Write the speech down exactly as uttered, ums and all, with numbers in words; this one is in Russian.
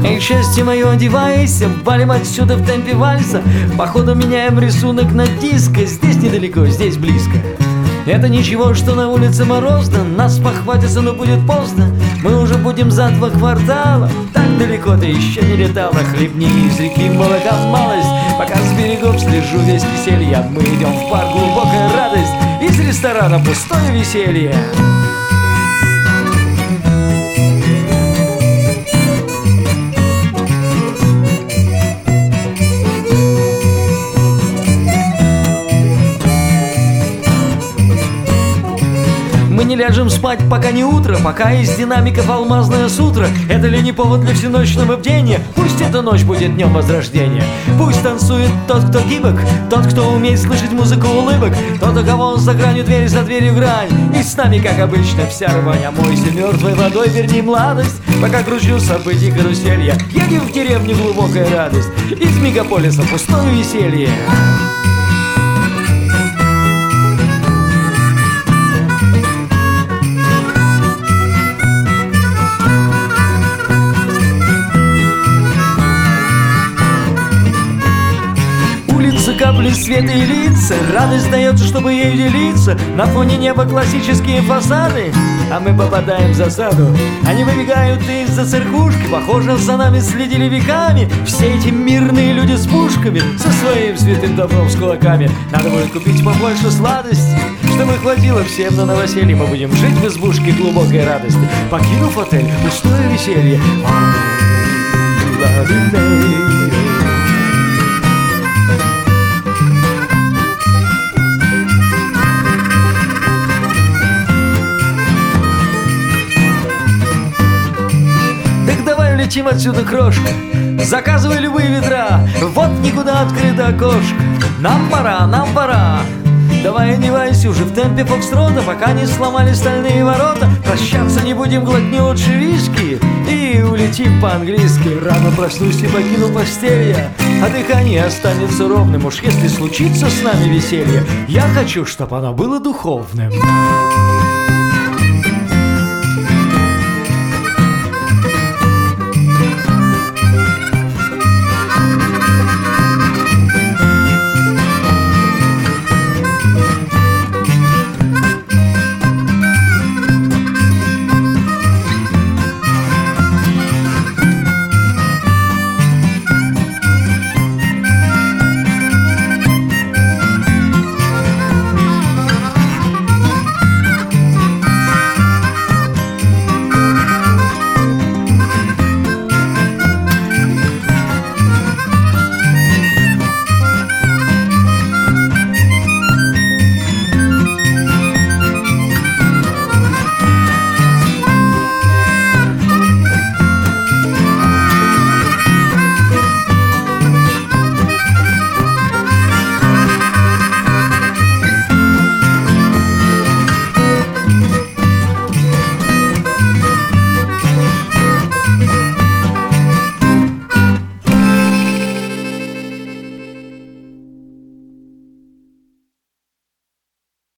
Эй, счастье мое, одевайся, валим отсюда в темпе вальса. Походу меняем рисунок на диско. Здесь недалеко, здесь близко. Это ничего, что на улице морозно. Нас похватится, но будет поздно. Мы уже будем за два квартала. Так далеко ты еще не летала. Хлебни из реки молока малость. Пока с берегов слежу весь веселье. Мы идем в парк, глубокая радость. Из ресторана пустое веселье. Мы не ляжем спать, пока не утро, пока из динамиков алмазное сутро. Это ли не повод для всеночного бдения? Пусть эта ночь будет днем возрождения. Пусть танцует тот, кто гибок, тот, кто умеет слышать музыку улыбок, тот, у кого он за гранью двери, за дверью грань. И с нами, как обычно, вся рвань. Омойся мертвой водой, верни младость, пока кручу событий каруселья. Едем в деревню, глубокая радость, из мегаполиса пустое веселье. Капли света и лица, радость дается, чтобы ею делиться. На фоне неба классические фасады, а мы попадаем в засаду. Они выбегают из-за церквушки, похоже, за нами следили веками. Все эти мирные люди с пушками, со своим святым добром, с кулаками. Надо будет купить побольше сладости, чтобы хватило всем на новоселье. Мы будем жить в избушке глубокой радости, покинув отель, пустое веселье. Летим отсюда, крошка, заказывай любые ведра. Вот никуда открыто окошко. Нам пора, нам пора. Давай одевайся уже в темпе фокстрота, пока не сломали стальные ворота. Прощаться не будем, глотни лучше виски и улетим по-английски. Рано проснусь и покину постель я, а дыхание останется ровным. Уж если случится с нами веселье, я хочу, чтобы оно было духовным.